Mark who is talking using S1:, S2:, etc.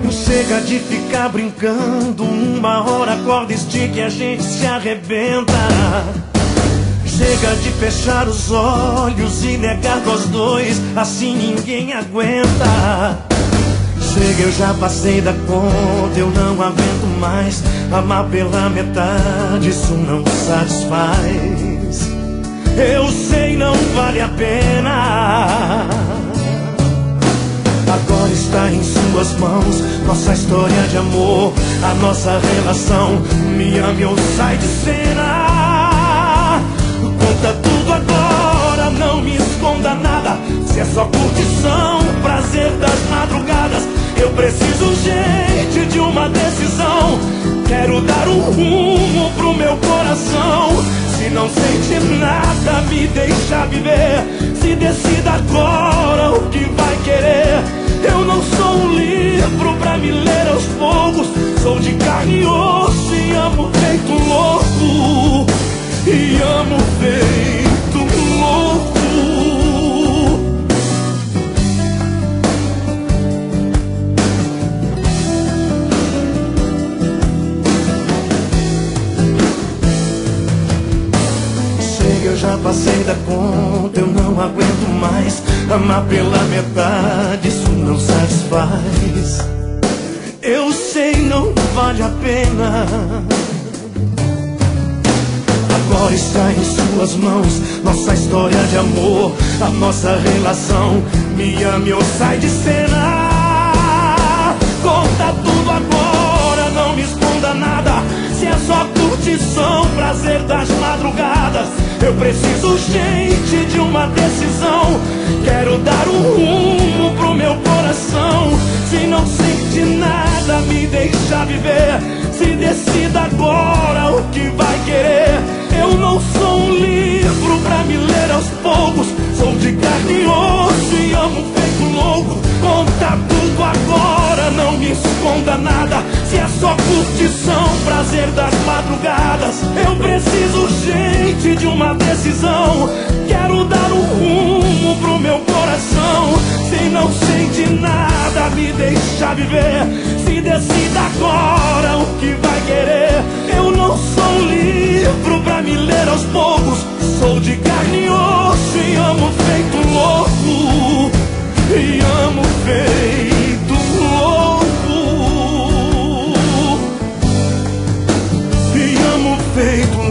S1: Chega de ficar brincando, uma hora acorda, estica e a gente se arrebenta. Chega de fechar os olhos e negar nós dois, assim ninguém aguenta. Chega, eu já passei da conta, eu não aguento mais. Amar pela metade, isso não satisfaz. Eu sei, não vale a pena. Agora está em suas mãos nossa história de amor, a nossa relação. Me ame ou sai de cena. Conta tudo agora, não me esconda nada. Se é só curtição, prazer das madrugadas. Eu preciso urgente de uma decisão. Quero dar um rumo pro meu coração. Se não sente nada, me deixa viver. Se decida agora o que vai querer. Eu não sou um livro pra me ler aos poucos. Sou de carne e osso e amo feito louco. E amo feito louco. Chega, eu já passei da conta, eu não aguento mais. Amar pela metade, isso não satisfaz. Eu sei, não vale a pena. Agora está em suas mãos nossa história de amor, a nossa relação. Me ame ou sai de cena. Conta tudo agora, não me esconda nada. Se é só curtição, prazer das madrugadas. Eu preciso urgente de uma decisão. Quero dar um rumo pro meu coração. Se não sente nada, me deixa viver. Se decida agora o que vai querer. Eu não sou um livro pra me ler aos poucos. Sou de carne e osso e amo feito louco. Conta tudo agora, não me esconda nada. Se é só curtição, prazer das madrugadas. Eu preciso urgente de uma decisão. Quero dar um rumo pro meu coração. Se não sente nada, me deixa viver. Se decida agora o que vai querer. Eu não sou um livro pra me ler aos poucos. Sou de carne e osso e amo feito louco. E amo feito louco. E amo feito louco.